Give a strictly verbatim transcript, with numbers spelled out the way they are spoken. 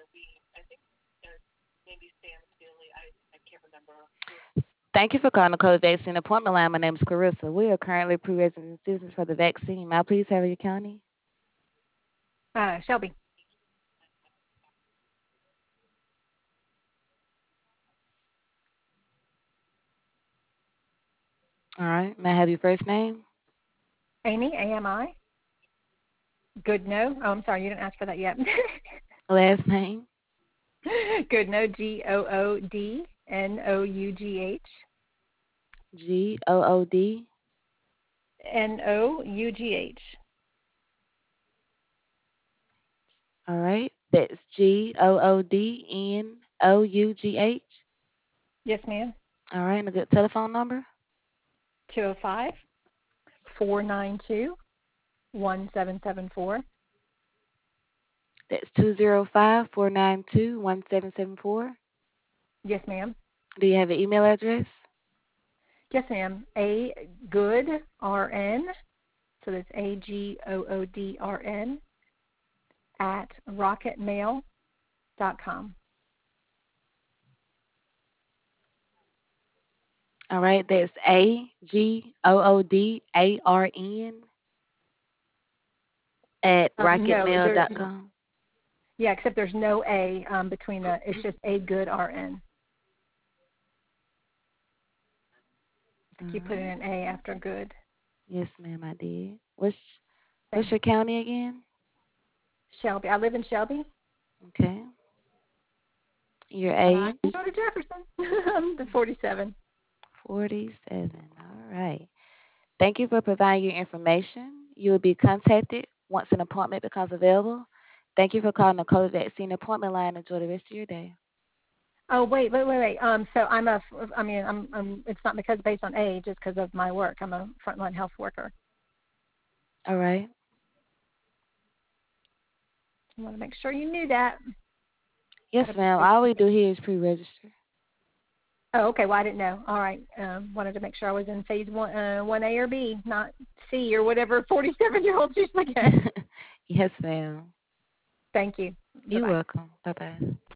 Thank you for calling the COVID vaccine appointment line. My name is Clarissa. We are currently pre-registering students for the vaccine. May I please have your county? Uh, Shelby. All right. May I have your first name? Amy, A M I. Good no. Oh, I'm sorry, you didn't ask for that yet. Last name? Good no, G O O D N O U G H. G O O D. N O U G H. All right. That's G O O D N O U G H. Yes, ma'am. All right. And a good telephone number? two oh five, four nine two, one seven seven four. That's two zero five, four nine two, one seven seven four. Yes, ma'am. Do you have an email address? Yes, ma'am. A good R N. So that's A G O O D R N at rocketmail dot com. All right. That's A G O O D A R N at Um, no, rocketmail there. dot com. Yeah, except there's no A um, between the. It's just A good R N. I All think you put in right. an A after good. Yes, ma'am, I did. What's what's Thanks. your county again? Shelby. I live in Shelby. Okay. Your But I age? can go to Jefferson. I'm the forty-seven. forty-seven. All right. Thank you for providing your information. You will be contacted once an appointment becomes available. Thank you for calling the COVID vaccine appointment line. Enjoy the rest of your day. Oh wait, wait, wait, wait. Um, so I'm a. I mean, I'm. I'm it's not because based on age. It's because of my work. I'm a frontline health worker. All right. I want to make sure you knew that. Yes, Gotta ma'am. be. All we do here is pre-register. Oh, okay. Well, I didn't know. All right. Um, wanted to make sure I was in phase one, uh, one A or B, not C or whatever forty-seven-year-olds usually get. Yes, ma'am. Thank you. Bye You're bye. welcome. Bye-bye.